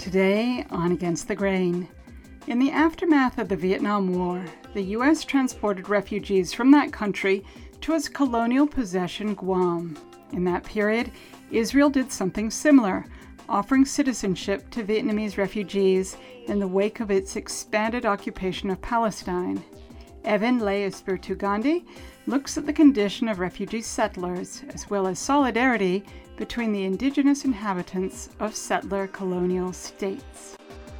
Today on Against the Grain. In the aftermath of the Vietnam War, the U.S. transported refugees from that country to its colonial possession, Guam. In that period, Israel did something similar, offering citizenship to Vietnamese refugees in the wake of its expanded occupation of Palestine. Evan Le Espiritu Gandhi looks at the condition of refugee settlers, as well as solidarity between the indigenous inhabitants of settler colonial states.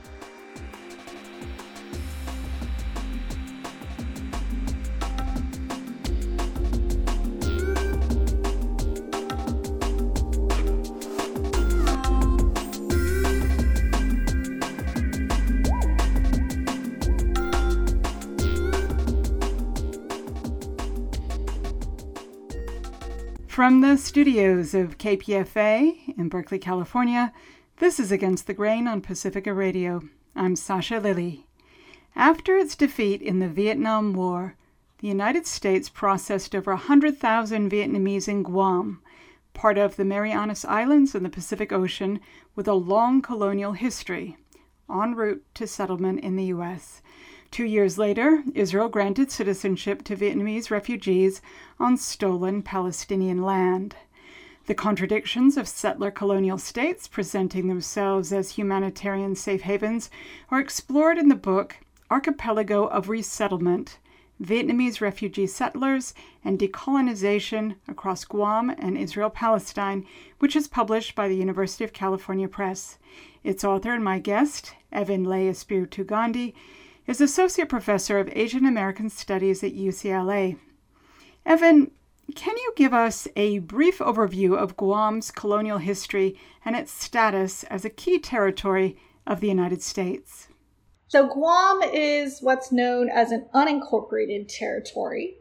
From the studios of KPFA in Berkeley, California, this is Against the Grain on Pacifica Radio. I'm Sasha Lilly. After its defeat in the Vietnam War, the United States processed over 100,000 Vietnamese in Guam, part of the Marianas Islands in the Pacific Ocean with a long colonial history, en route to settlement in the U.S. 2 years later, Israel granted citizenship to Vietnamese refugees on stolen Palestinian land. The contradictions of settler colonial states presenting themselves as humanitarian safe havens are explored in the book Archipelago of Resettlement, Vietnamese Refugee Settlers and Decolonization Across Guam and Israel-Palestine, which is published by the University of California Press. Its author and my guest, Evan Le Espiritu Gandhi, is Associate Professor of Asian American Studies at UCLA. Evan, can you give us a brief overview of Guam's colonial history and its status as a key territory of the United States? So Guam is what's known as an unincorporated territory,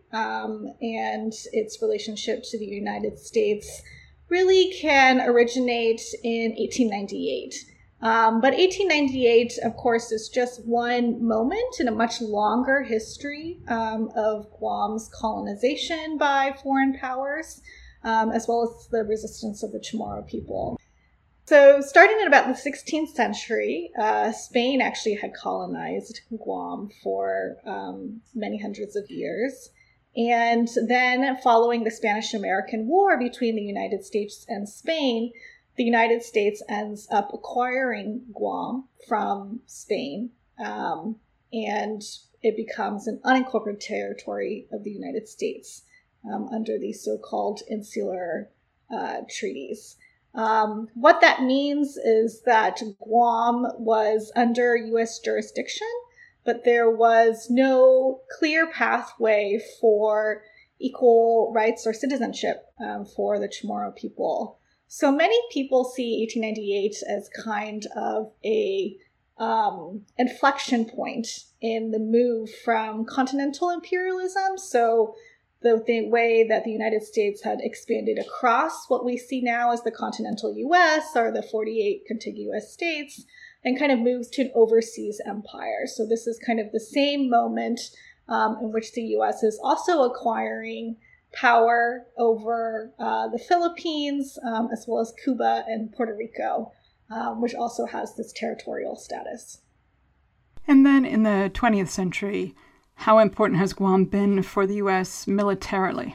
and its relationship to the United States really can originate in 1898. But 1898, of course, is just one moment in a much longer history of Guam's colonization by foreign powers, as well as the resistance of the Chamorro people. So starting in about the 16th century, Spain actually had colonized Guam for many hundreds of years. And then following the Spanish-American War between the United States and Spain, the United States ends up acquiring Guam from Spain, and it becomes an unincorporated territory of the United States under these so-called insular treaties. What that means is that Guam was under U.S. jurisdiction, but there was no clear pathway for equal rights or citizenship for the Chamorro people. So many people see 1898 as kind of a inflection point in the move from continental imperialism. So the way that the United States had expanded across what we see now as the continental U.S. or the 48 contiguous states, and kind of moves to an overseas empire. So this is kind of the same moment in which the U.S. is also acquiring power over the Philippines, as well as Cuba and Puerto Rico, which also has this territorial status. And then in the 20th century, how important has Guam been for the U.S. militarily?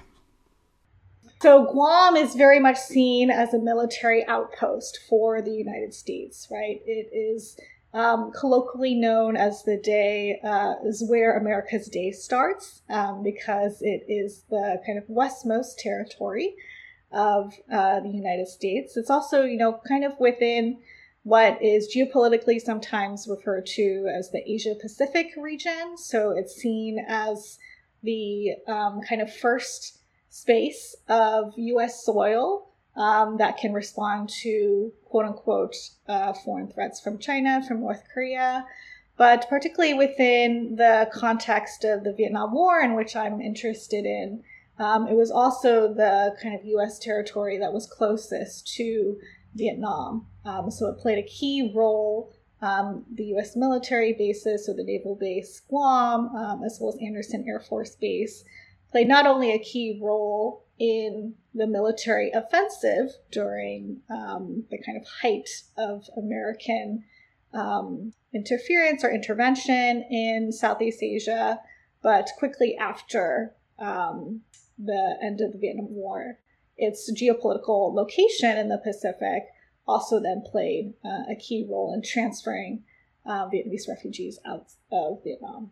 So Guam is very much seen as a military outpost for the United States, right? It is colloquially known as the day is where America's day starts, because it is the kind of westmost territory of the United States. It's also, kind of within what is geopolitically sometimes referred to as the Asia-Pacific region. So it's seen as the kind of first space of U.S. soil that can respond to quote-unquote foreign threats from China, from North Korea. But particularly within the context of the Vietnam War, in which I'm interested in, it was also the kind of U.S. territory that was closest to Vietnam. So it played a key role, the U.S. military bases, so the naval base Guam, as well as Andersen Air Force Base, played not only a key role in the military offensive during the kind of height of American interference or intervention in Southeast Asia, but quickly after the end of the Vietnam War, its geopolitical location in the Pacific also then played a key role in transferring Vietnamese refugees out of Vietnam.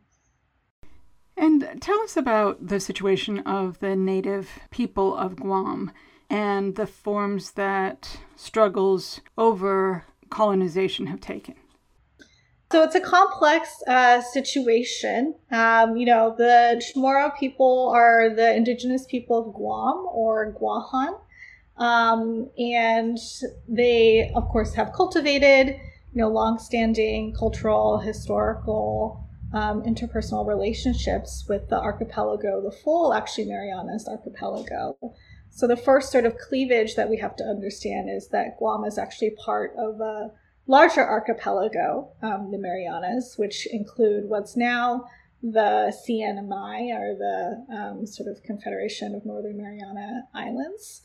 And tell us about the situation of the native people of Guam and the forms that struggles over colonization have taken. So it's a complex situation. The Chamorro people are the indigenous people of Guam, or Guahan. And they, of course, have cultivated, longstanding cultural, historical, interpersonal relationships with the archipelago, the full, actually, Marianas archipelago. So the first sort of cleavage that we have to understand is that Guam is actually part of a larger archipelago, the Marianas, which include what's now the CNMI, or the sort of Confederation of Northern Mariana Islands.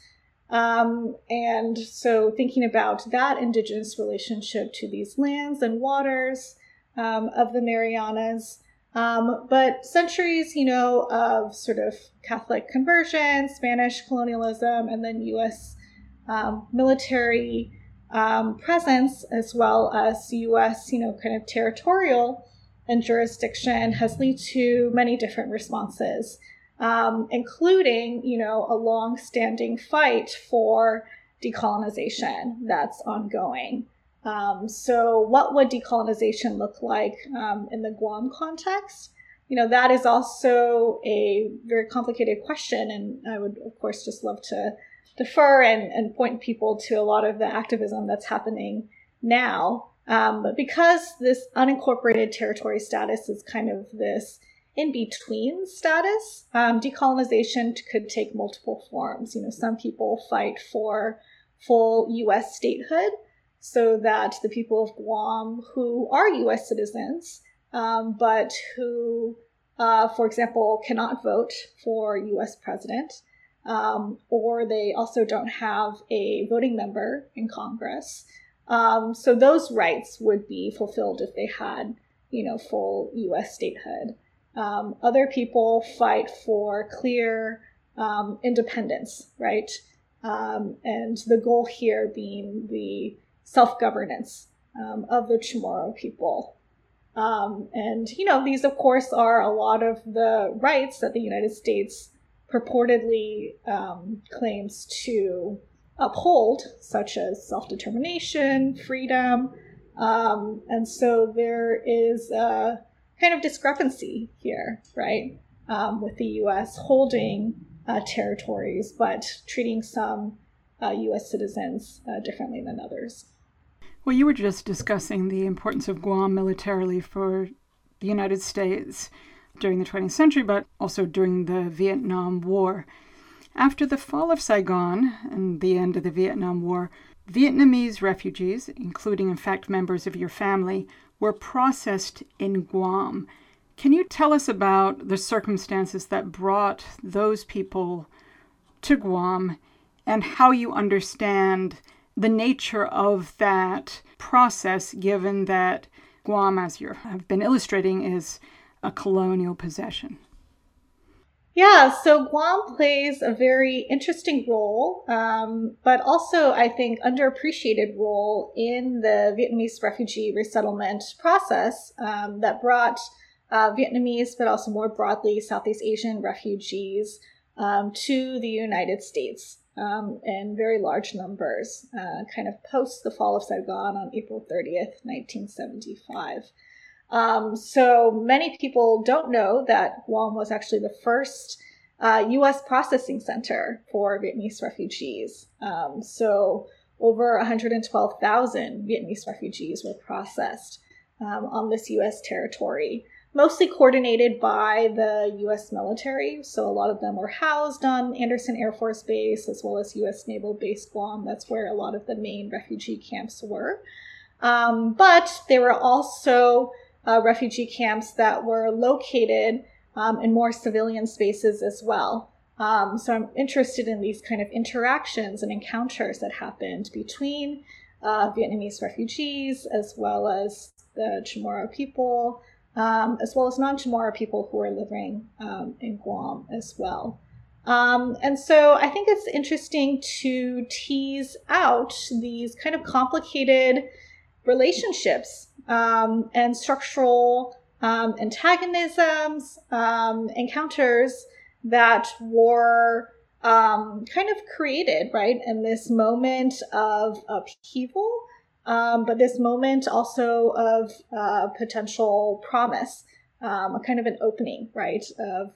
And so thinking about that indigenous relationship to these lands and waters of the Marianas, but centuries, of sort of Catholic conversion, Spanish colonialism, and then U.S. Military presence, as well as U.S., kind of territorial and jurisdiction, has led to many different responses, including, a long-standing fight for decolonization that's ongoing. So what would decolonization look like in the Guam context? That is also a very complicated question, and I would, of course, just love to defer and point people to a lot of the activism that's happening now. But because this unincorporated territory status is kind of this in-between status, decolonization could take multiple forms. Some people fight for full U.S. statehood so that the people of Guam who are U.S. citizens, but who, for example, cannot vote for U.S. president, or they also don't have a voting member in Congress. So those rights would be fulfilled if they had, full U.S. statehood. Other people fight for clear independence, right? And the goal here being the self-governance of the Chamorro people. And, these, of course, are a lot of the rights that the United States purportedly claims to uphold, such as self-determination, freedom. And so there is a kind of discrepancy here, right, with the U.S. holding territories, but treating some U.S. citizens differently than others. Well, you were just discussing the importance of Guam militarily for the United States during the 20th century, but also during the Vietnam War. After the fall of Saigon and the end of the Vietnam War, Vietnamese refugees, including, in fact, members of your family, were processed in Guam. Can you tell us about the circumstances that brought those people to Guam and how you understand the nature of that process, given that Guam, as you have been illustrating, is a colonial possession? Yeah, so Guam plays a very interesting role, but also, I think, underappreciated role in the Vietnamese refugee resettlement process that brought Vietnamese, but also more broadly Southeast Asian refugees to the United States in very large numbers, kind of post the fall of Saigon on April 30th, 1975. So many people don't know that Guam was actually the first U.S. processing center for Vietnamese refugees. So over 112,000 Vietnamese refugees were processed on this U.S. territory, mostly coordinated by the U.S. military. So a lot of them were housed on Andersen Air Force Base, as well as U.S. Naval Base Guam. That's where a lot of the main refugee camps were. But there were also refugee camps that were located in more civilian spaces as well. So I'm interested in these kind of interactions and encounters that happened between Vietnamese refugees, as well as the Chamorro people, as well as non-Chamorro people who are living in Guam as well. And so I think it's interesting to tease out these kind of complicated relationships and structural antagonisms, encounters that were kind of created, right, in this moment of upheaval, but this moment also of potential promise, a kind of an opening, right, of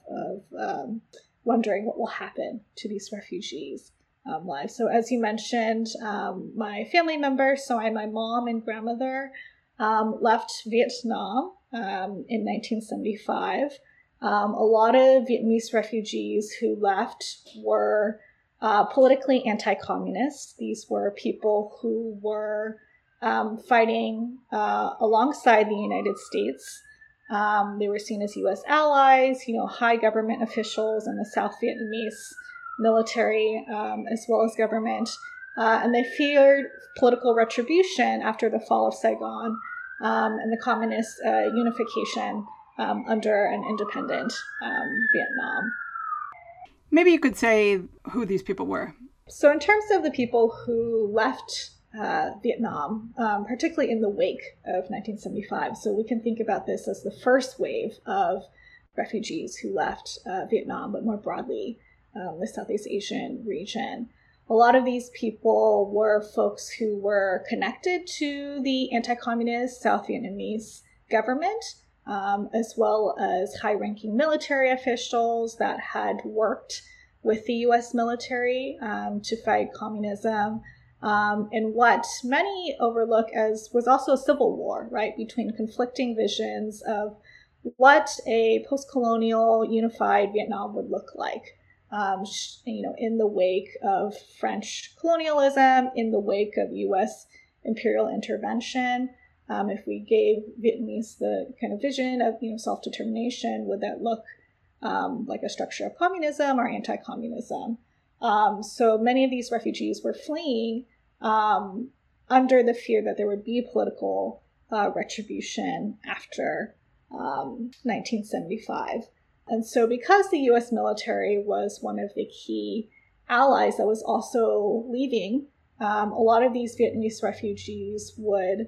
wondering what will happen to these refugees' lives. So as you mentioned, my family members, so my mom and grandmother, left Vietnam in 1975. A lot of Vietnamese refugees who left were politically anti-communist. These were people who were fighting alongside the United States. They were seen as U.S. allies, high government officials in the South Vietnamese military, as well as government. And they feared political retribution after the fall of Saigon and the communist unification under an independent Vietnam. Maybe you could say who these people were. So in terms of the people who left Vietnam, particularly in the wake of 1975, so we can think about this as the first wave of refugees who left Vietnam, but more broadly, the Southeast Asian region. A lot of these people were folks who were connected to the anti-communist South Vietnamese government, as well as high-ranking military officials that had worked with the U.S. military to fight communism, and what many overlook as was also a civil war, right, between conflicting visions of what a post-colonial unified Vietnam would look like. In the wake of French colonialism, in the wake of U.S. imperial intervention. If we gave Vietnamese the kind of vision of self-determination, would that look like a structure of communism or anti-communism? So many of these refugees were fleeing under the fear that there would be political retribution after 1975. And so because the U.S. military was one of the key allies that was also leaving, a lot of these Vietnamese refugees would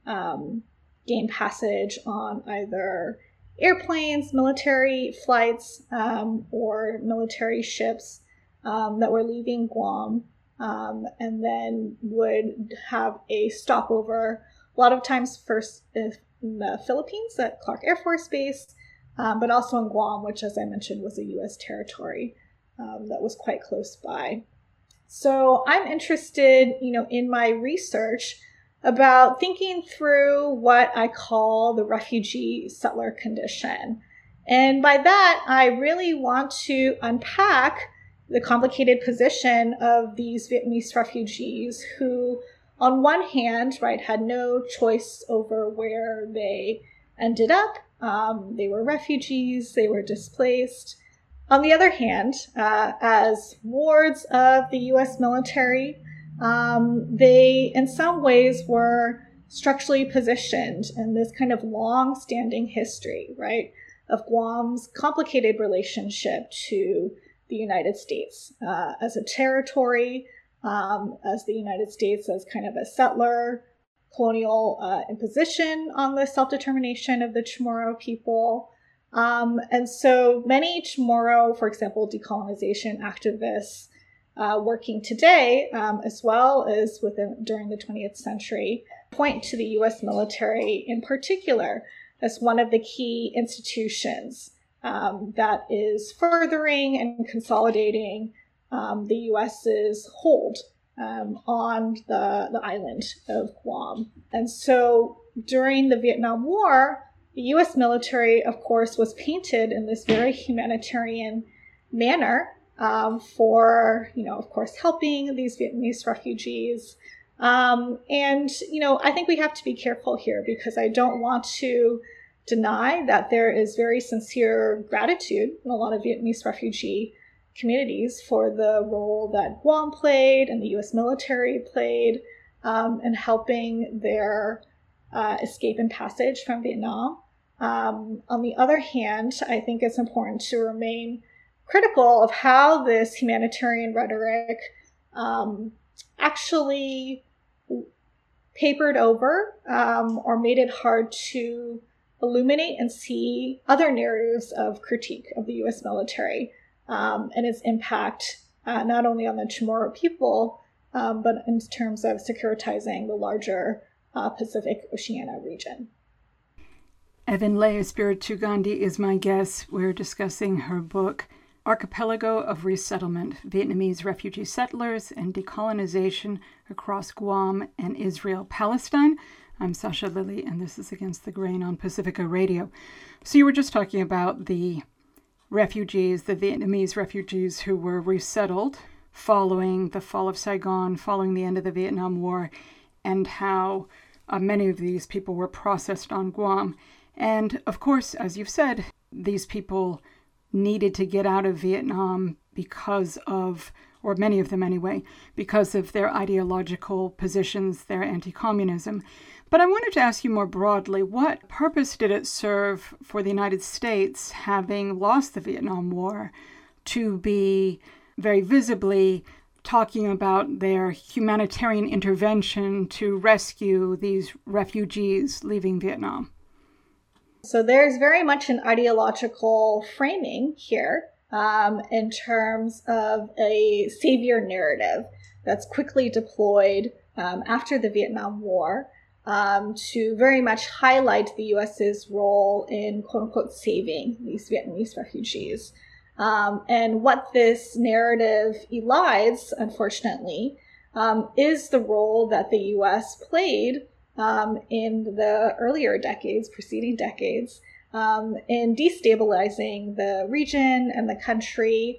gain passage on either airplanes, military flights, or military ships that were leaving Guam, and then would have a stopover, a lot of times first in the Philippines at Clark Air Force Base, but also in Guam, which, as I mentioned, was a U.S. territory that was quite close by. So I'm interested, in my research about thinking through what I call the refugee settler condition. And by that, I really want to unpack the complicated position of these Vietnamese refugees who, on one hand, right, had no choice over where they ended up. They were refugees, they were displaced. On the other hand, as wards of the U.S. military, they in some ways were structurally positioned in this kind of long-standing history, right, of Guam's complicated relationship to the United States as a territory, as the United States as kind of a settler, colonial imposition on the self-determination of the Chamorro people. And so many Chamorro, for example, decolonization activists working today, as well as during the 20th century, point to the U.S. military in particular as one of the key institutions that is furthering and consolidating the U.S.'s hold on the island of Guam. And so during the Vietnam War, the U.S. military, of course, was painted in this very humanitarian manner for, of course, helping these Vietnamese refugees. And, I think we have to be careful here because I don't want to deny that there is very sincere gratitude in a lot of Vietnamese refugee communities for the role that Guam played and the U.S. military played and helping their escape and passage from Vietnam. On the other hand, I think it's important to remain critical of how this humanitarian rhetoric actually papered over or made it hard to illuminate and see other narratives of critique of the U.S. military and its impact not only on the Chamorro people, but in terms of securitizing the larger Pacific Oceania region. Evanlea Espiritu Gandhi is my guest. We're discussing her book, Archipelago of Resettlement, Vietnamese Refugee Settlers and Decolonization Across Guam and Israel-Palestine. I'm Sasha Lilley, and this is Against the Grain on Pacifica Radio. So you were just talking about the refugees, the Vietnamese refugees who were resettled following the fall of Saigon, following the end of the Vietnam War, and how many of these people were processed on Guam. And of course, as you've said, these people needed to get out of Vietnam because of, or many of them anyway, because of their ideological positions, their anti-communism. But I wanted to ask you more broadly, what purpose did it serve for the United States, having lost the Vietnam War, to be very visibly talking about their humanitarian intervention to rescue these refugees leaving Vietnam? So there's very much an ideological framing here in terms of a savior narrative that's quickly deployed after the Vietnam War to very much highlight the U.S.'s role in, quote unquote, saving these Vietnamese refugees. And what this narrative elides, unfortunately, is the role that the U.S. played in the earlier decades, preceding decades, in destabilizing the region and the country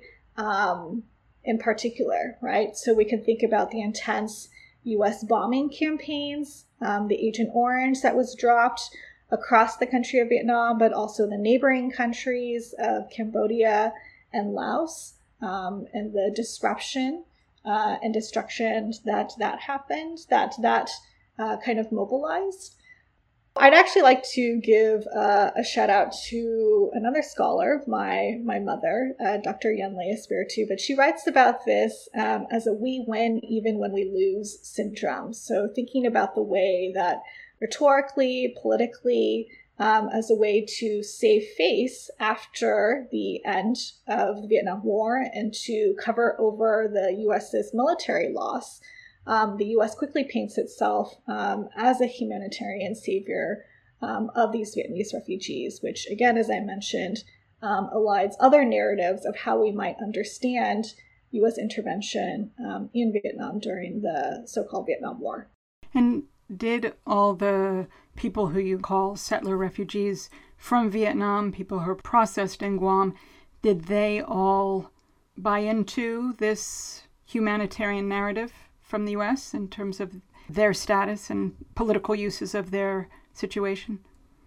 in particular, right? So we can think about the intense U.S. bombing campaigns, the Agent Orange that was dropped across the country of Vietnam, but also the neighboring countries of Cambodia and Laos, and the disruption and destruction that happened, that kind of mobilized. I'd actually like to give a shout out to another scholar, my mother, Dr. Evanlea Espiritu, but she writes about this as a we win even when we lose syndrome. So thinking about the way that rhetorically, politically, as a way to save face after the end of the Vietnam War and to cover over the U.S.'s military loss, the U.S. quickly paints itself as a humanitarian savior of these Vietnamese refugees, which, again, as I mentioned, elides other narratives of how we might understand U.S. intervention in Vietnam during the so-called Vietnam War. And did all the people who you call settler refugees from Vietnam, people who are processed in Guam, did they all buy into this humanitarian narrative from the U.S. in terms of their status and political uses of their situation?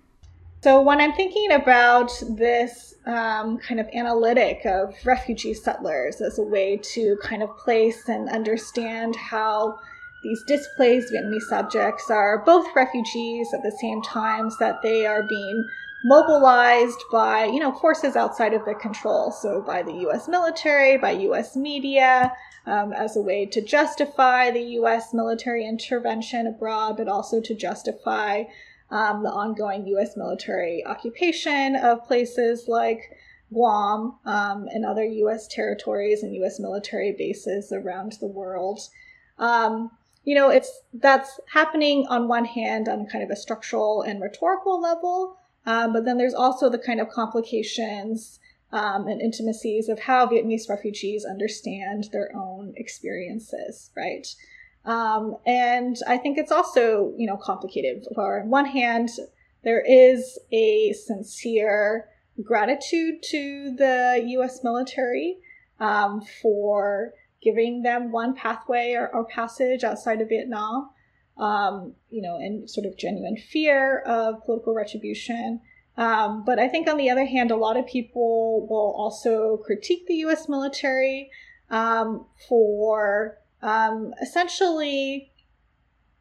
So when I'm thinking about this kind of analytic of refugee settlers as a way to kind of place and understand how these displaced Vietnamese subjects are both refugees at the same time that they are being mobilized by, forces outside of their control. So by the U.S. military, by U.S. media, as a way to justify the U.S. military intervention abroad, but also to justify the ongoing U.S. military occupation of places like Guam and other U.S. territories and U.S. military bases around the world. That's happening on one hand on kind of a structural and rhetorical level, but then there's also the kind of complications and intimacies of how Vietnamese refugees understand their own experiences, right? And I think it's also, complicated. For on one hand, there is a sincere gratitude to the U.S. military for giving them one pathway or passage outside of Vietnam, and sort of genuine fear of political retribution. But I think on the other hand, a lot of people will also critique the U.S. military for essentially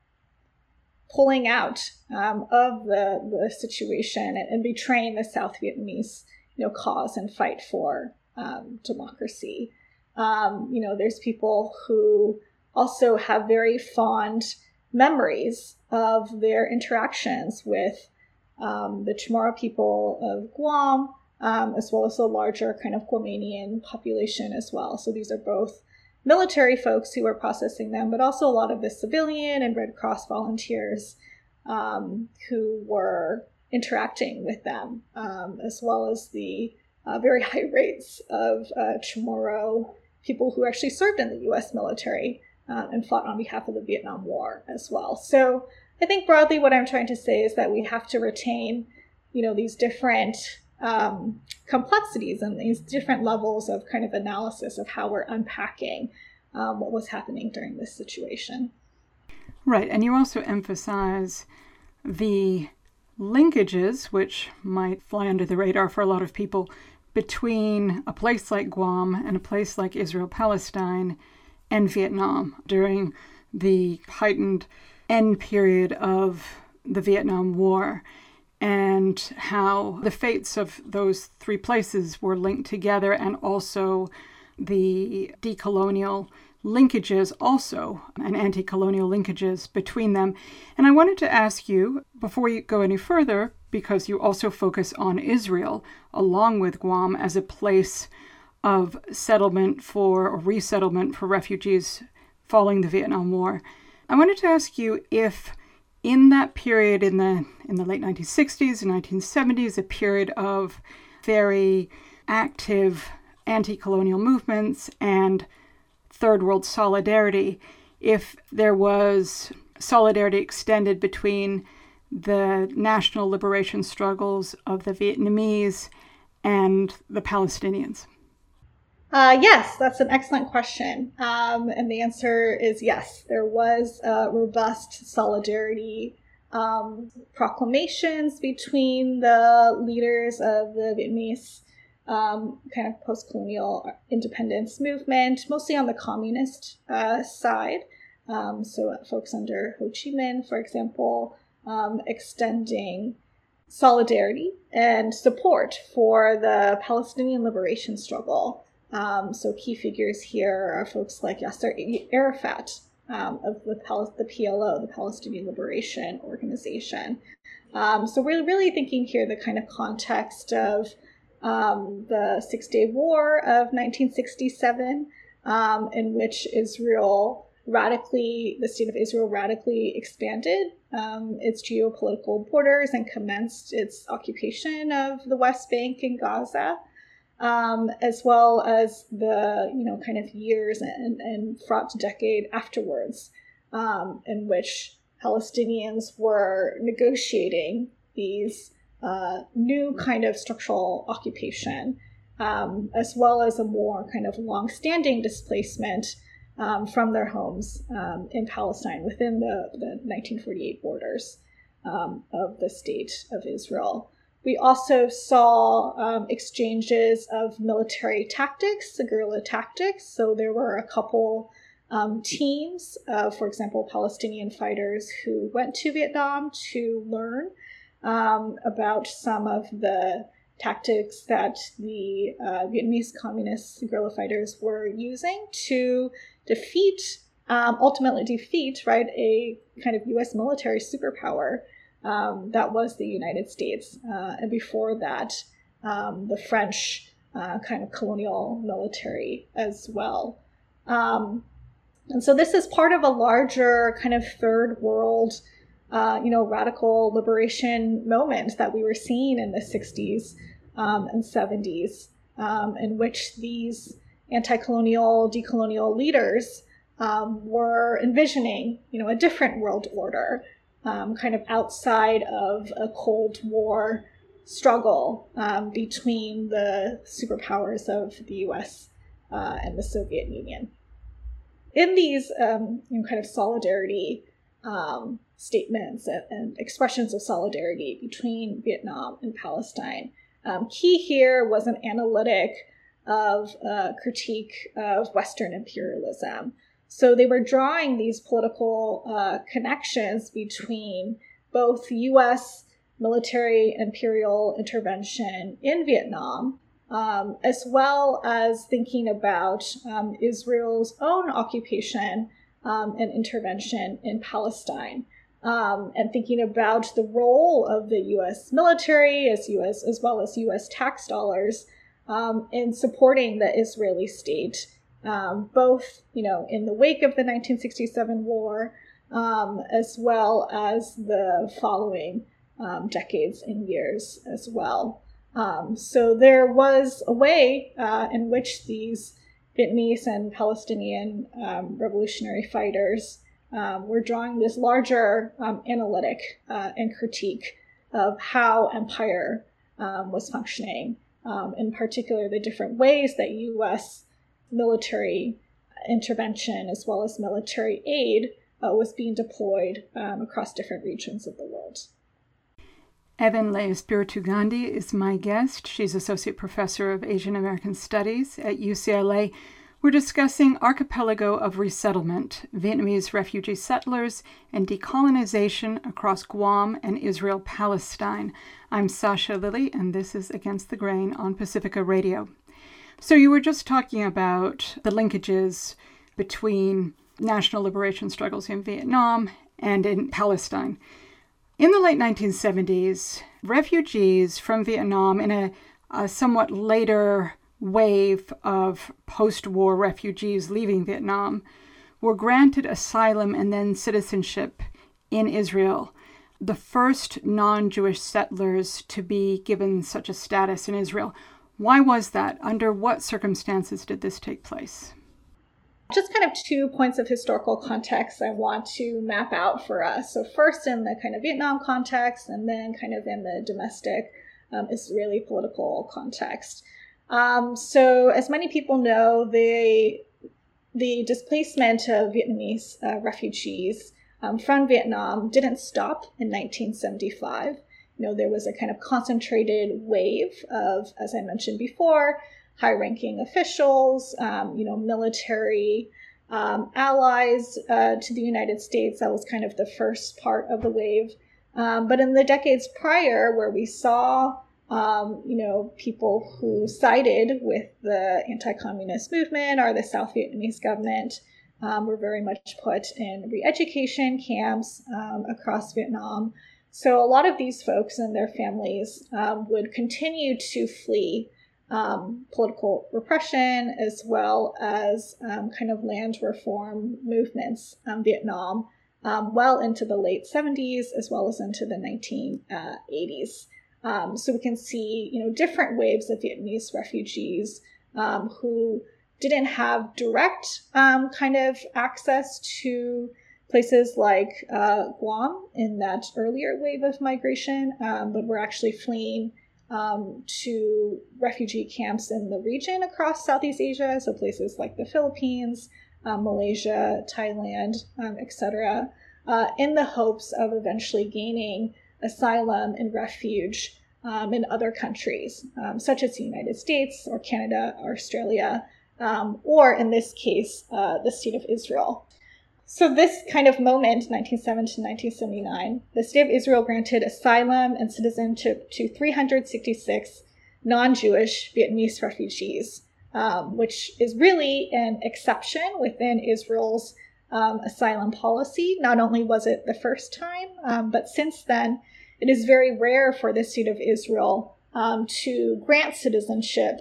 pulling out of the situation and betraying the South Vietnamese, cause and fight for democracy. There's people who also have very fond memories of their interactions with the Chamorro people of Guam, as well as the larger kind of Guamanian population as well. So these are both military folks who were processing them, but also a lot of the civilian and Red Cross volunteers who were interacting with them, as well as the very high rates of Chamorro people who actually served in the U.S. military and fought on behalf of the Vietnam War as well. So I think broadly what I'm trying to say is that we have to retain, these different complexities and these different levels of kind of analysis of how we're unpacking what was happening during this situation. Right, and you also emphasize the linkages, which might fly under the radar for a lot of people, between a place like Guam and a place like Israel-Palestine and Vietnam during the heightened end period of the Vietnam War, and how the fates of those three places were linked together, and also the decolonial linkages also, and anti-colonial linkages between them. And I wanted to ask you, before you go any further, because you also focus on Israel, along with Guam, as a place of settlement or resettlement for refugees following the Vietnam War. I wanted to ask you if in that period, in the late 1960s and 1970s, a period of very active anti-colonial movements and Third World solidarity, if there was solidarity extended between the national liberation struggles of the Vietnamese and the Palestinians. Yes, that's an excellent question. And the answer is yes. There was robust solidarity proclamations between the leaders of the Vietnamese kind of post-colonial independence movement, mostly on the communist side. So folks under Ho Chi Minh, for example, extending solidarity and support for the Palestinian liberation struggle. So key figures here are folks like Yasser Arafat of the PLO, the Palestinian Liberation Organization. So we're really thinking here the kind of context of the Six-Day War of 1967, in which the state of Israel radically expanded its geopolitical borders and commenced its occupation of the West Bank and Gaza. As well as the, kind of years and fraught decade afterwards, in which Palestinians were negotiating these new kind of structural occupation, as well as a more kind of long-standing displacement from their homes in Palestine within the 1948 borders of the state of Israel. We also saw exchanges of military tactics, guerrilla tactics. So there were a couple teams, for example, Palestinian fighters who went to Vietnam to learn about some of the tactics that the Vietnamese communist guerrilla fighters were using to ultimately defeat, right, a kind of U.S. military superpower. That was the United States. And before that, the French kind of colonial military as well. And so this is part of a larger kind of third world, radical liberation moment that we were seeing in the 60s and 70s, in which these anti-colonial, decolonial leaders were envisioning, a different world order. Kind of outside of a Cold War struggle between the superpowers of the U.S. And the Soviet Union. In these kind of solidarity statements and expressions of solidarity between Vietnam and Palestine, key here was an analytic of critique of Western imperialism. So they were drawing these political connections between both U.S. military imperial intervention in Vietnam, as well as thinking about Israel's own occupation and intervention in Palestine, and thinking about the role of the U.S. military as well as U.S. tax dollars in supporting the Israeli state, both in the wake of the 1967 war, as well as the following decades and years as well. So there was a way in which these Vietnamese and Palestinian revolutionary fighters were drawing this larger analytic and critique of how empire was functioning, in particular the different ways that U.S. military intervention as well as military aid was being deployed across different regions of the world. Evan-Leigh Espiritu Gandhi is my guest. She's Associate Professor of Asian American Studies at UCLA. We're discussing Archipelago of Resettlement, Vietnamese refugee settlers and decolonization across Guam and Israel-Palestine. I'm Sasha Lilley, and this is Against the Grain on Pacifica Radio. So you were just talking about the linkages between national liberation struggles in Vietnam and in Palestine. In the late 1970s, refugees from Vietnam, in a somewhat later wave of post-war refugees leaving Vietnam, were granted asylum and then citizenship in Israel, the first non-Jewish settlers to be given such a status in Israel. Why was that? Under what circumstances did this take place? Just kind of 2 points of historical context I want to map out for us. So first in the kind of Vietnam context, and then kind of in the domestic Israeli political context. So as many people know, the displacement of Vietnamese refugees from Vietnam didn't stop in 1975. There was a kind of concentrated wave of, as I mentioned before, high-ranking officials, military allies to the United States. That was kind of the first part of the wave. But in the decades prior, where we saw, people who sided with the anti-communist movement or the South Vietnamese government were very much put in re-education camps across Vietnam. So a lot of these folks and their families would continue to flee political repression, as well as kind of land reform movements in Vietnam well into the late 70s, as well as into the 1980s. So we can see, different waves of Vietnamese refugees who didn't have direct kind of access to places like Guam in that earlier wave of migration, but were actually fleeing to refugee camps in the region across Southeast Asia, so places like the Philippines, Malaysia, Thailand, etc., in the hopes of eventually gaining asylum and refuge in other countries, such as the United States or Canada or Australia, or in this case, the State of Israel. So this kind of moment, 1907 to 1979, the State of Israel granted asylum and citizenship to 366 non-Jewish Vietnamese refugees, which is really an exception within Israel's asylum policy. Not only was it the first time, but since then, it is very rare for the State of Israel to grant citizenship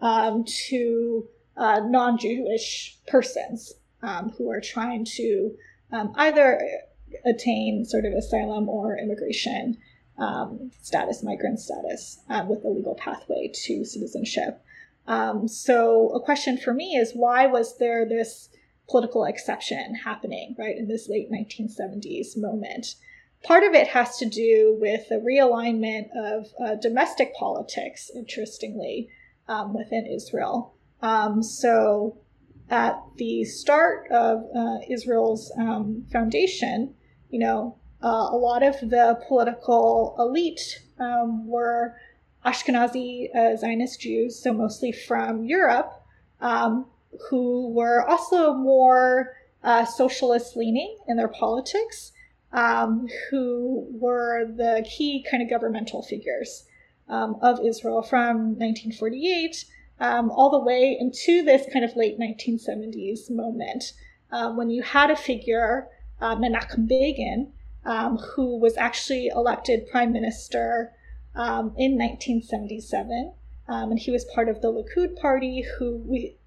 to non-Jewish persons who are trying to either attain sort of asylum or immigration status, migrant status, with a legal pathway to citizenship. So a question for me is, why was there this political exception happening, right, in this late 1970s moment? Part of it has to do with the realignment of domestic politics, interestingly, within Israel. So at the start of Israel's foundation, a lot of the political elite were Ashkenazi Zionist Jews, so mostly from Europe, who were also more socialist leaning in their politics, who were the key kind of governmental figures of Israel from 1948 all the way into this kind of late 1970s moment, when you had a figure, Menachem Begin, who was actually elected prime minister in 1977. And he was part of the Likud party, who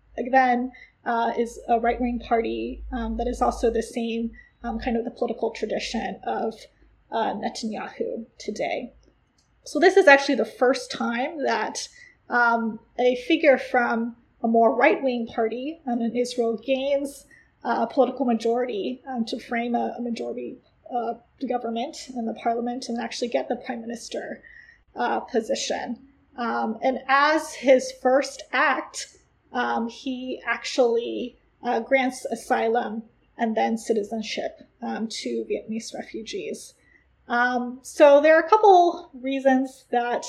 is a right-wing party that is also the same kind of the political tradition of Netanyahu today. So this is actually the first time that a figure from a more right-wing party in Israel gains a political majority to frame a majority government in the parliament and actually get the prime minister position. And as his first act, he actually grants asylum and then citizenship to Vietnamese refugees. So there are a couple reasons that,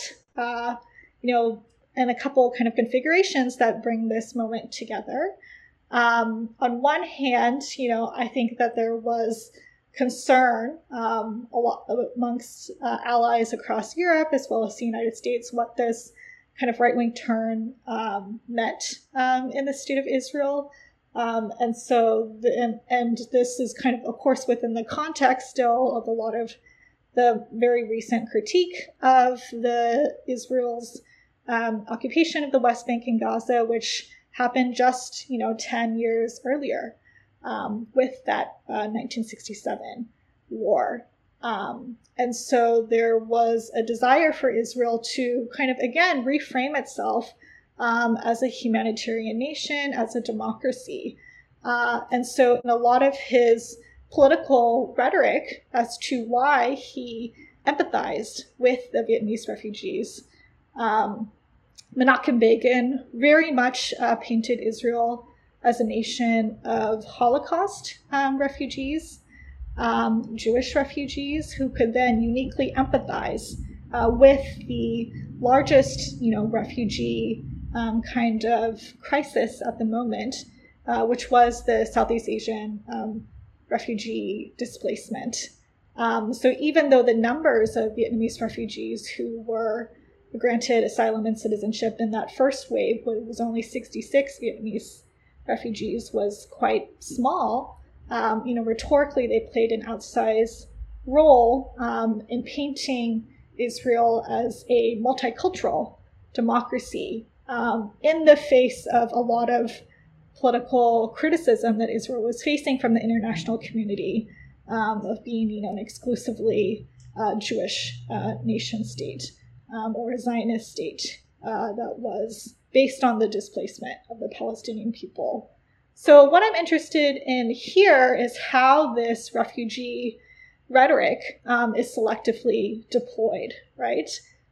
and a couple kind of configurations that bring this moment together. On one hand, I think that there was concern a lot amongst allies across Europe as well as the United States what this kind of right-wing turn meant in the state of Israel. And so, and this is kind of course, within the context still of a lot of the very recent critique of the Israel's occupation of the West Bank and Gaza, which happened just, 10 years earlier with that 1967 war. And so there was a desire for Israel to kind of, again, reframe itself as a humanitarian nation, as a democracy. And so in a lot of his political rhetoric as to why he empathized with the Vietnamese refugees, Menachem Begin very much painted Israel as a nation of Holocaust refugees, Jewish refugees who could then uniquely empathize with the largest, refugee kind of crisis at the moment, which was the Southeast Asian refugee displacement. So even though the numbers of Vietnamese refugees who were granted asylum and citizenship in that first wave was only 66 Vietnamese refugees, was quite small, rhetorically they played an outsized role in painting Israel as a multicultural democracy in the face of a lot of political criticism that Israel was facing from the international community of being, an exclusively Jewish nation state or a Zionist state that was based on the displacement of the Palestinian people. So what I'm interested in here is how this refugee rhetoric is selectively deployed, right?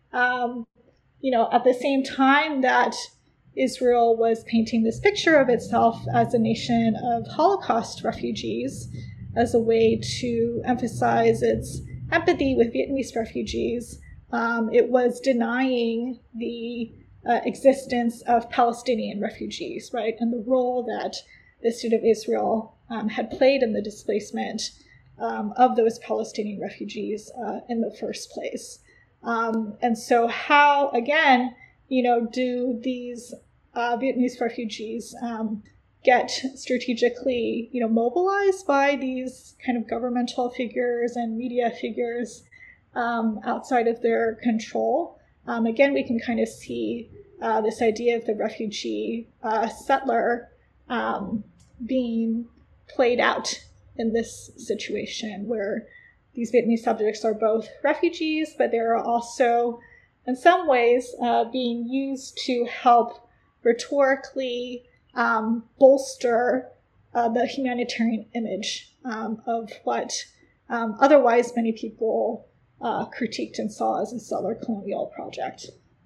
At the same time that Israel was painting this picture of itself as a nation of Holocaust refugees, as a way to emphasize its empathy with Vietnamese refugees, it was denying the existence of Palestinian refugees, right? And the role that the state of Israel had played in the displacement of those Palestinian refugees in the first place. And so how, again, do these Vietnamese refugees get strategically, mobilized by these kind of governmental figures and media figures outside of their control? Again, we can kind of see this idea of the refugee settler being played out in this situation where these Vietnamese subjects are both refugees, but they're also, in some ways, being used to help rhetorically bolster the humanitarian image of what otherwise many people critiqued and saw as a settler colonial project.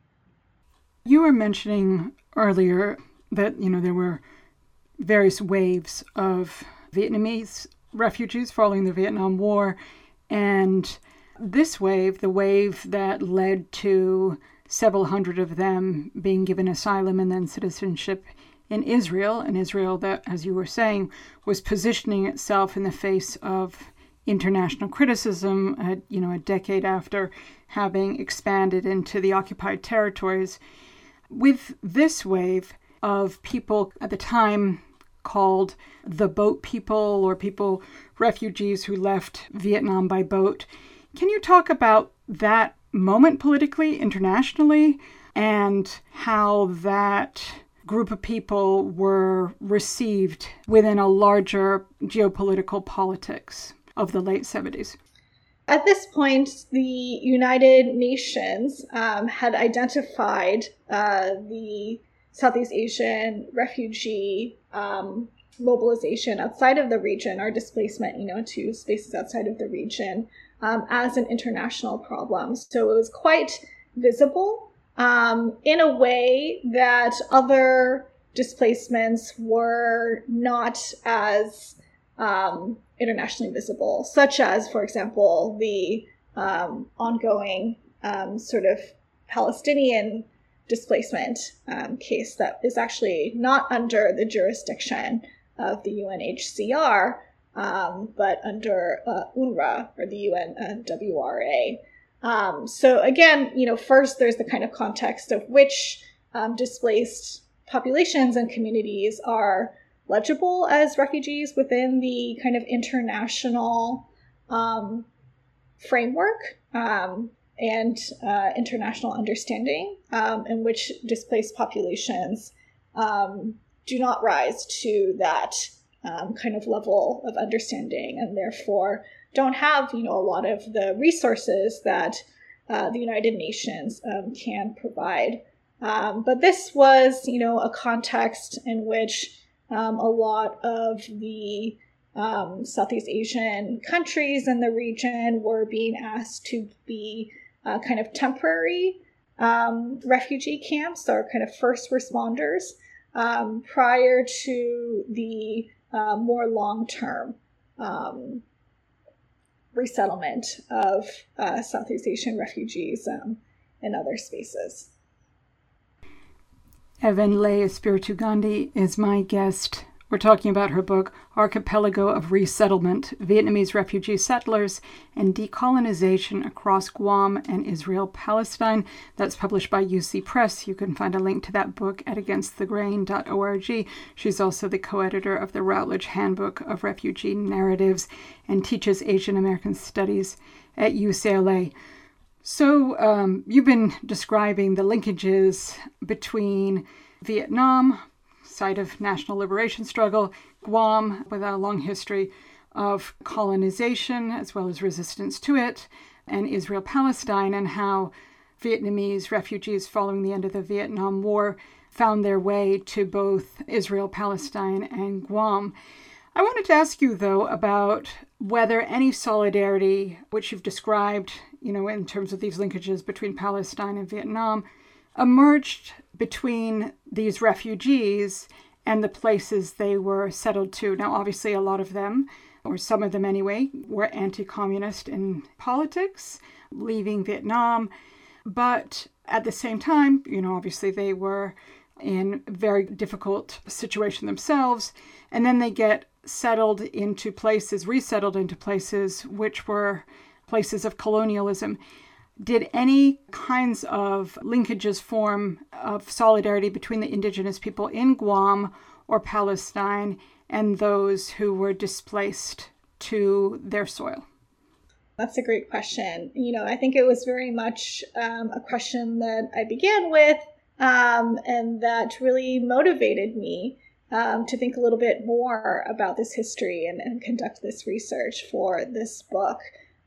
You were mentioning earlier that, there were various waves of Vietnamese refugees following the Vietnam War. And this wave, the wave that led to several hundred of them being given asylum and then citizenship in Israel, an Israel that, as you were saying, was positioning itself in the face of international criticism, a decade after having expanded into the occupied territories. With this wave of people at the time called the boat people, or refugees who left Vietnam by boat, can you talk about that moment politically, internationally, and how that group of people were received within a larger geopolitical politics of the late 70s? At this point, the United Nations had identified the Southeast Asian refugee mobilization outside of the region, or displacement, to spaces outside of the region, as an international problem. So it was quite visible in a way that other displacements were not as internationally visible, such as, for example, the ongoing sort of Palestinian displacement case that is actually not under the jurisdiction of the UNHCR, but under UNRWA, or the UNWRA. So again, first there's the kind of context of which displaced populations and communities are legible as refugees within the kind of international framework and international understanding, in which displaced populations do not rise to that kind of level of understanding, and therefore don't have, a lot of the resources that the United Nations can provide. But this was, a context in which a lot of the Southeast Asian countries in the region were being asked to be kind of temporary refugee camps, or kind of first responders, prior to the more long-term resettlement of Southeast Asian refugees in other spaces. Evan-Leigh Espiritu Gandhi is my guest. We're talking about her book, Archipelago of Resettlement, Vietnamese Refugee Settlers and Decolonization Across Guam and Israel-Palestine. That's published by UC Press. You can find a link to that book at againstthegrain.org. She's also the co-editor of the Routledge Handbook of Refugee Narratives and teaches Asian American Studies at UCLA. So you've been describing the linkages between Vietnam, site of national liberation struggle, Guam, with a long history of colonization as well as resistance to it, and Israel-Palestine, and how Vietnamese refugees following the end of the Vietnam War found their way to both Israel, Palestine, and Guam. I wanted to ask you, though, about whether any solidarity, which you've described, in terms of these linkages between Palestine and Vietnam, emerged between these refugees and the places they were settled to. Now, obviously, a lot of them, or some of them anyway, were anti-communist in politics, leaving Vietnam. But at the same time, obviously they were in a very difficult situation themselves. And then they get resettled into places which were places of colonialism. Did any kinds of linkages form of solidarity between the indigenous people in Guam or Palestine and those who were displaced to their soil? That's a great question. I think it was very much a question that I began with, and that really motivated me to think a little bit more about this history and conduct this research for this book.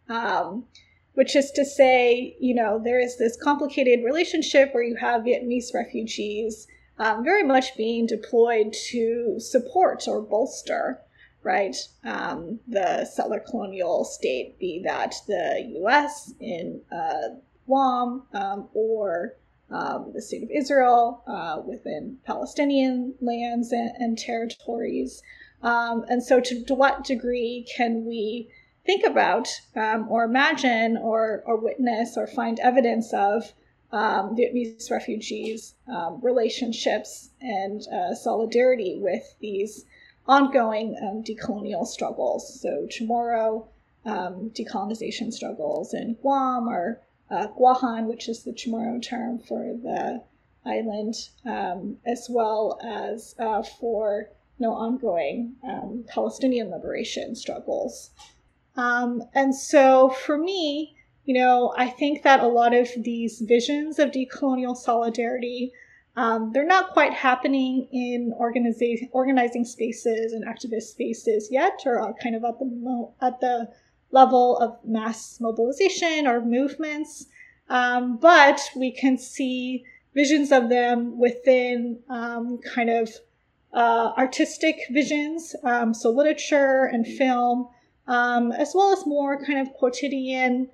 Which is to say, there is this complicated relationship where you have Vietnamese refugees very much being deployed to support or bolster, right, the settler colonial state, be that the U.S. in Guam or the state of Israel within Palestinian lands and territories. And so to what degree can we think about or imagine or witness or find evidence of Vietnamese refugees' relationships and solidarity with these ongoing decolonial struggles. So Chamorro decolonization struggles in Guam, or Guahan, which is the Chamorro term for the island, as well as for ongoing Palestinian liberation struggles. And so for me, I think that a lot of these visions of decolonial solidarity, they're not quite happening in organizing spaces and activist spaces yet, or are kind of at the level of mass mobilization or movements. But we can see visions of them within kind of artistic visions, so literature and film, as well as more kind of quotidian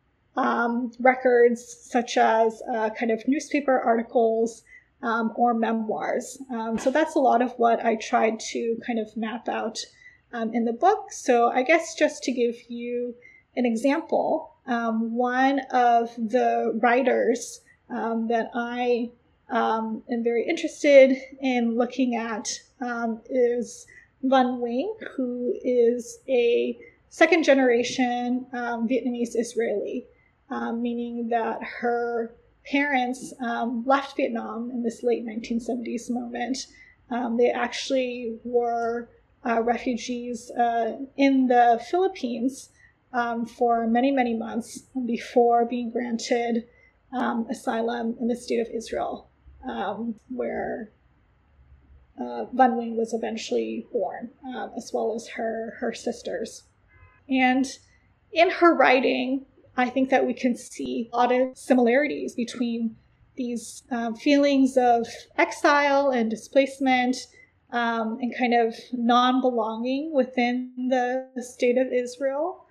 records, such as kind of newspaper articles or memoirs. So that's a lot of what I tried to kind of map out in the book. So I guess just to give you an example, one of the writers that I am very interested in looking at is Van Wing, who is a second generation Vietnamese Israeli, meaning that her parents left Vietnam in this late 1970s moment. They actually were refugees in the Philippines for many, many months before being granted asylum in the state of Israel, where Van Wing was eventually born, as well as her sisters. And in her writing, I think that we can see a lot of similarities between these feelings of exile and displacement and kind of non-belonging within the state of Israel,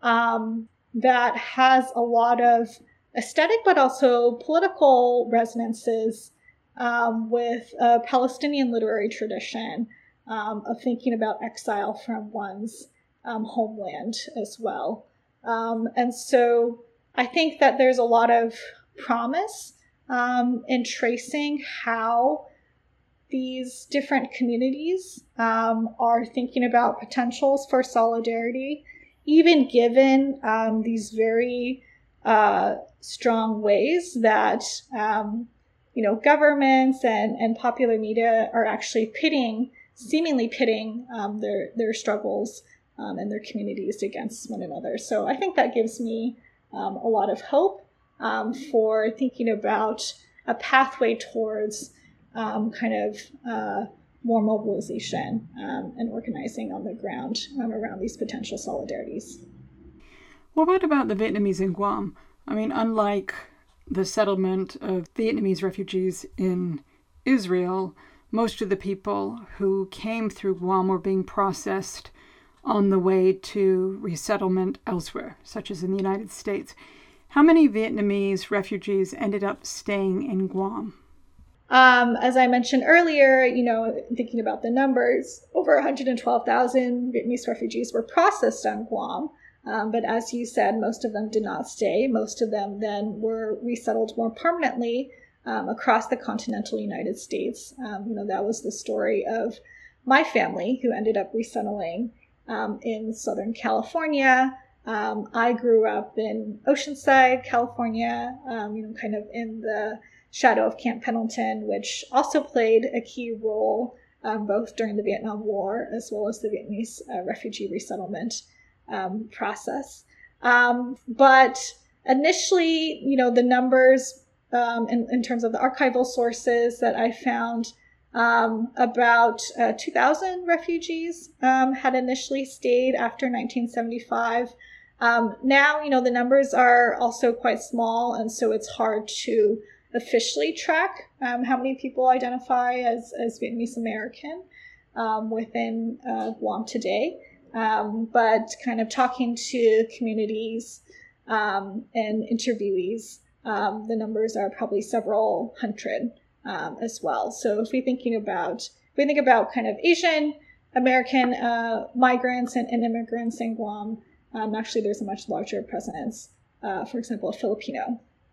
that has a lot of aesthetic but also political resonances with a Palestinian literary tradition of thinking about exile from one's homeland as well. And so I think that there's a lot of promise in tracing how these different communities are thinking about potentials for solidarity, even given these very strong ways that governments and popular media are actually seemingly pitting their struggles and their communities against one another. So I think that gives me a lot of hope for thinking about a pathway towards kind of more mobilization and organizing on the ground around these potential solidarities. Well, what about the Vietnamese in Guam? I mean, unlike the settlement of Vietnamese refugees in Israel, most of the people who came through Guam were being processed on the way to resettlement elsewhere, such as in the United States. How many Vietnamese refugees ended up staying in Guam? As I mentioned earlier, thinking about the numbers, over 112,000 Vietnamese refugees were processed on Guam. But as you said, most of them did not stay. Most of them then were resettled more permanently across the continental United States. That was the story of my family, who ended up resettling in Southern California. I grew up in Oceanside, California, kind of in the shadow of Camp Pendleton, which also played a key role both during the Vietnam War as well as the Vietnamese refugee resettlement process. But initially, the numbers in terms of the archival sources that I found, about 2,000 refugees had initially stayed after 1975. Now, the numbers are also quite small, and so it's hard to officially track how many people identify as Vietnamese American within Guam today. But kind of talking to communities and interviewees, the numbers are probably several hundred as well. So if we think about kind of Asian American migrants and immigrants in Guam, actually there's a much larger presence, for example, Filipino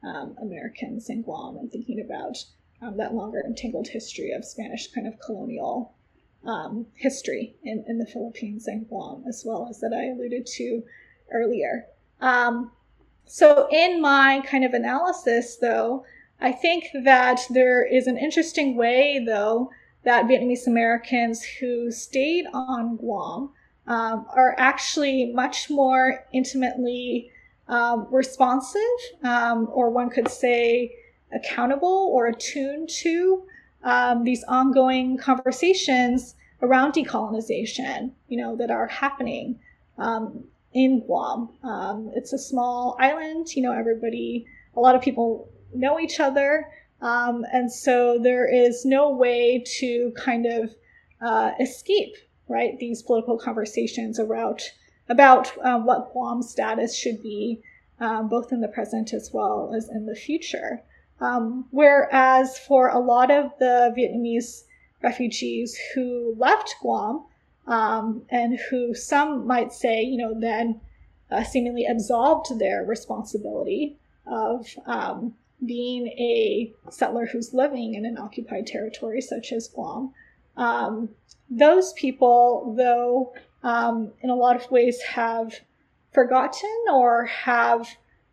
Americans in Guam, and thinking about that longer entangled history of Spanish kind of colonial history in the Philippines and Guam, as well as that I alluded to earlier. So in my kind of analysis, though, I think that there is an interesting way, though, that Vietnamese Americans who stayed on Guam are actually much more intimately responsive, or one could say accountable or attuned to these ongoing conversations around decolonization, that are happening in Guam. It's a small island, a lot of people know each other, and so there is no way to kind of escape, right, these political conversations about what Guam's status should be, both in the present as well as in the future. Whereas for a lot of the Vietnamese refugees who left Guam, and who some might say, then seemingly absolved their responsibility of being a settler who's living in an occupied territory such as Guam. Those people, though, in a lot of ways have forgotten or have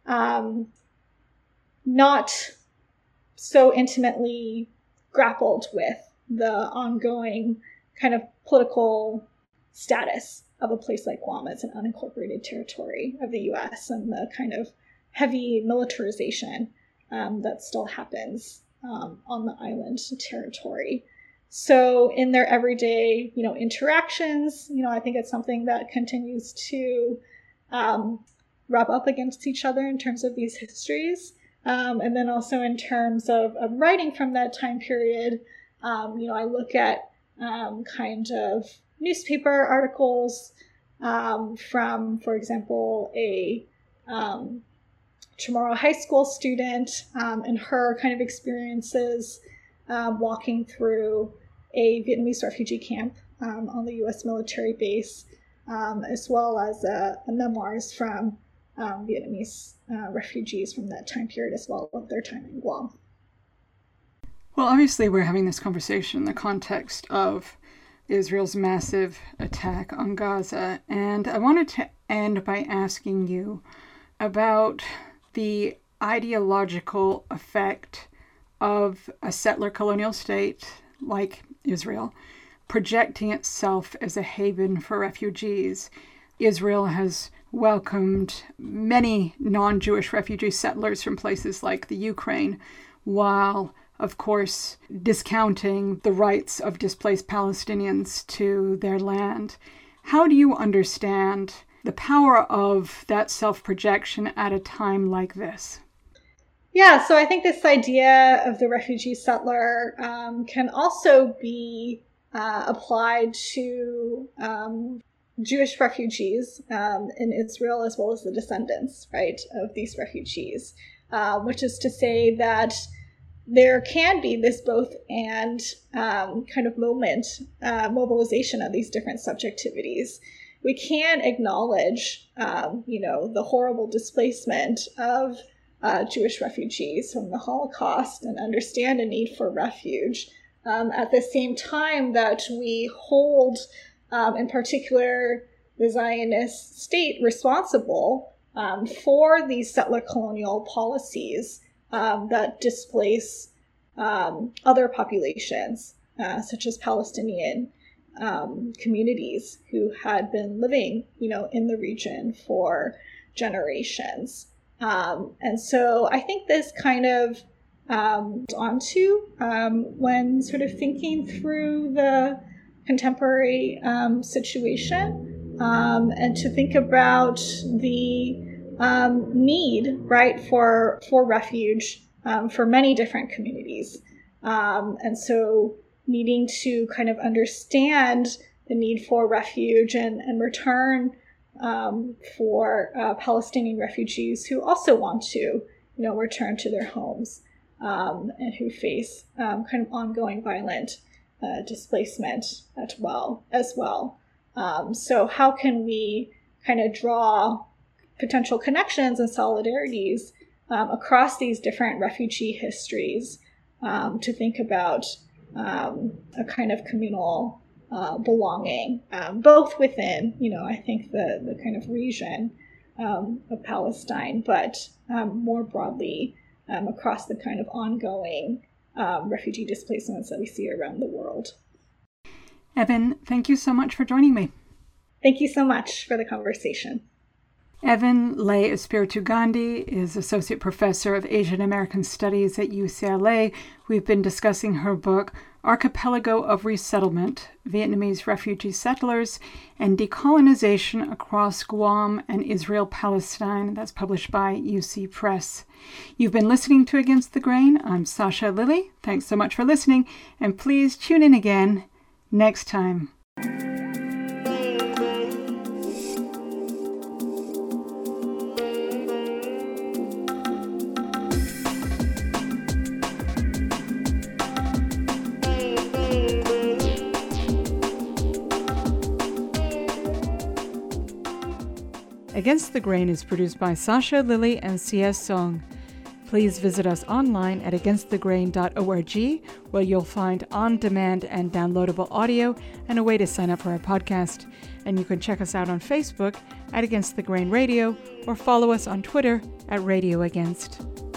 not so intimately grappled with the ongoing kind of political status of a place like Guam as an unincorporated territory of the U.S. and the kind of heavy militarization that still happens on the island territory. So in their everyday, interactions, I think it's something that continues to rub up against each other in terms of these histories. And then also in terms of writing from that time period, I look at kind of newspaper articles from, for example, a Chamorro High School student and her kind of experiences walking through a Vietnamese refugee camp on the U.S. military base, as well as memoirs from Vietnamese refugees from that time period as well of their time in Guam. Well, obviously we're having this conversation in the context of Israel's massive attack on Gaza, and I wanted to end by asking you about the ideological effect of a settler colonial state like Israel projecting itself as a haven for refugees. Israel has welcomed many non-Jewish refugee settlers from places like the Ukraine, while, of course, discounting the rights of displaced Palestinians to their land. How do you understand the power of that self-projection at a time like this? Yeah, so I think this idea of the refugee settler can also be applied to Jewish refugees in Israel, as well as the descendants, right, of these refugees, which is to say that there can be this both and kind of mobilization of these different subjectivities. We can acknowledge, the horrible displacement of Jewish refugees from the Holocaust and understand a need for refuge. At the same time that we hold, in particular, the Zionist state responsible for these settler colonial policies that displace other populations, such as Palestinian communities who had been living, in the region for generations. And so I think this kind of onto when sort of thinking through the contemporary situation, and to think about the need, right, for refuge for many different communities. And so needing to kind of understand the need for refuge and return for Palestinian refugees who also want to, return to their homes and who face kind of ongoing violent displacement as well. So how can we kind of draw potential connections and solidarities across these different refugee histories to think about a kind of communal belonging, both within, I think the kind of region of Palestine, but more broadly across the kind of ongoing refugee displacements that we see around the world. Evan, thank you so much for joining me. Thank you so much for the conversation. Evan Leigh Espiritu Gandhi is Associate Professor of Asian American Studies at UCLA. We've been discussing her book, Archipelago of Resettlement, Vietnamese Refugee Settlers and Decolonization Across Guam and Israel-Palestine. That's published by UC Press. You've been listening to Against the Grain. I'm Sasha Lilley. Thanks so much for listening, and please tune in again next time. Against the Grain is produced by Sasha Lilley and C.S. Song. Please visit us online at againstthegrain.org, where you'll find on-demand and downloadable audio and a way to sign up for our podcast. And you can check us out on Facebook at Against the Grain Radio or follow us on Twitter at Radio Against.